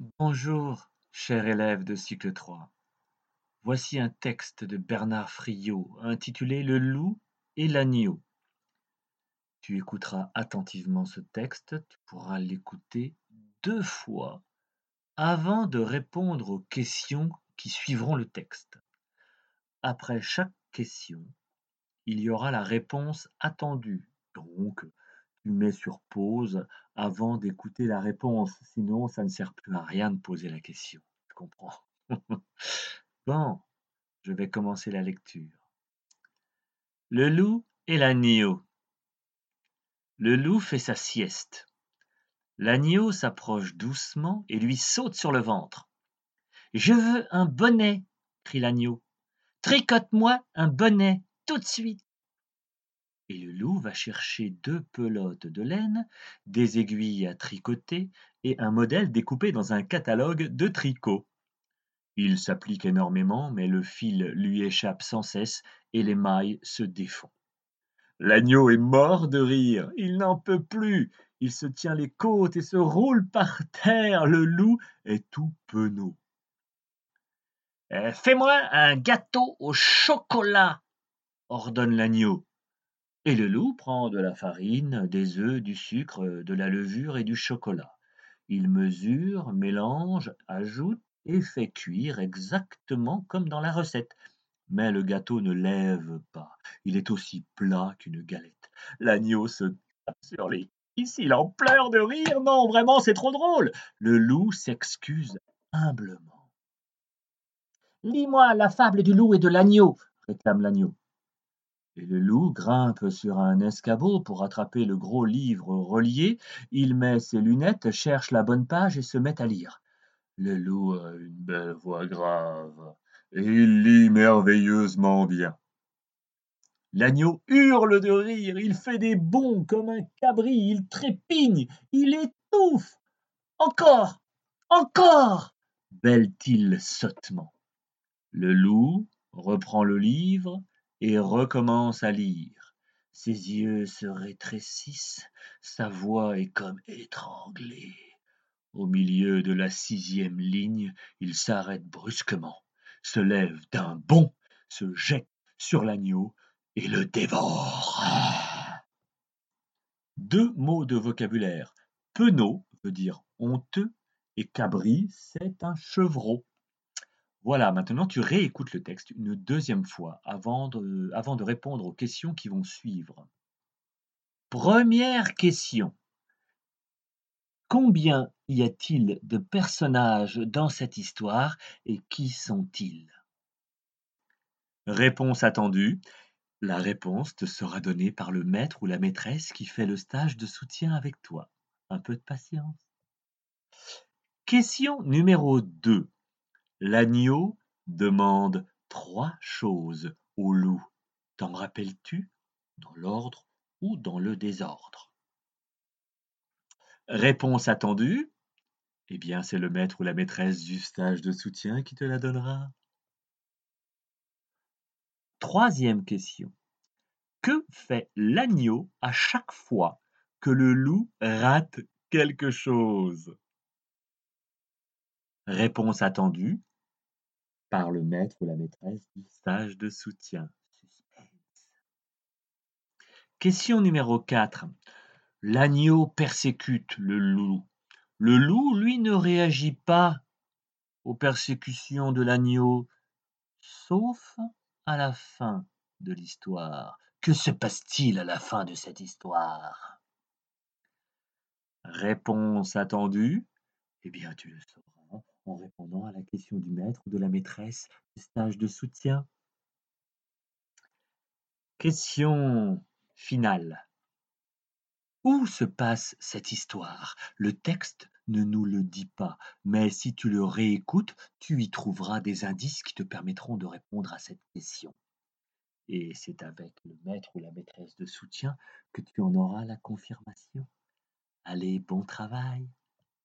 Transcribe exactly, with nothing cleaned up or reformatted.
Bonjour, cher élève de cycle trois. Voici un texte de Bernard Friot intitulé Le loup et l'agneau. Tu écouteras attentivement ce texte, tu pourras l'écouter deux fois avant de répondre aux questions qui suivront le texte. Après chaque question, il y aura la réponse attendue. Donc, tu mets sur pause avant d'écouter la réponse, sinon ça ne sert plus à rien de poser la question. Tu comprends? Bon, je vais commencer la lecture. Le loup et l'agneau. Le loup fait sa sieste. L'agneau s'approche doucement et lui saute sur le ventre. Je veux un bonnet, crie l'agneau. Tricote-moi un bonnet, tout de suite. Et le loup va chercher deux pelotes de laine, des aiguilles à tricoter et un modèle découpé dans un catalogue de tricot. Il s'applique énormément, mais le fil lui échappe sans cesse et les mailles se défont. L'agneau est mort de rire, il n'en peut plus, il se tient les côtes et se roule par terre, le loup est tout penaud. Euh, Fais-moi un gâteau au chocolat, ordonne l'agneau. Et le loup prend de la farine, des œufs, du sucre, de la levure et du chocolat. Il mesure, mélange, ajoute et fait cuire exactement comme dans la recette. Mais le gâteau ne lève pas. Il est aussi plat qu'une galette. L'agneau se tape sur les cuisses, il en pleure de rire. Non, vraiment, c'est trop drôle. Le loup s'excuse humblement. Lis-moi la fable du loup et de l'agneau, réclame l'agneau. Et le loup grimpe sur un escabeau pour attraper le gros livre relié. Il met ses lunettes, cherche la bonne page et se met à lire. Le loup a une belle voix grave et il lit merveilleusement bien. L'agneau hurle de rire, il fait des bonds comme un cabri, il trépigne, il étouffe. Encore, encore, bêle-t-il sottement. Le loup reprend le livre et recommence à lire. Ses yeux se rétrécissent, sa voix est comme étranglée. Au milieu de la sixième ligne, il s'arrête brusquement, se lève d'un bond, se jette sur l'agneau et le dévore. Deux mots de vocabulaire. Penaud veut dire honteux et cabri, c'est un chevreau. Voilà, maintenant tu réécoutes le texte une deuxième fois avant de, avant de répondre aux questions qui vont suivre. Première question. Combien y a-t-il de personnages dans cette histoire et qui sont-ils? Réponse attendue. La réponse te sera donnée par le maître ou la maîtresse qui fait le stage de soutien avec toi. Un peu de patience. Question numéro deux. L'agneau demande trois choses au loup. T'en rappelles-tu? Dans l'ordre ou dans le désordre? Réponse attendue. Eh bien, c'est le maître ou la maîtresse du stage de soutien qui te la donnera. Troisième question. Que fait l'agneau à chaque fois que le loup rate quelque chose? Réponse attendue par le maître ou la maîtresse du stage de soutien. Suspense. Question numéro quatre. L'agneau persécute le loup. Le loup, lui, ne réagit pas aux persécutions de l'agneau, sauf à la fin de l'histoire. Que se passe-t-il à la fin de cette histoire? Réponse attendue. Eh bien, tu le sauras en répondant à la question du maître ou de la maîtresse du stage de soutien. Question finale. Où se passe cette histoire? Le texte ne nous le dit pas, mais si tu le réécoutes, tu y trouveras des indices qui te permettront de répondre à cette question. Et c'est avec le maître ou la maîtresse de soutien que tu en auras la confirmation. Allez, bon travail!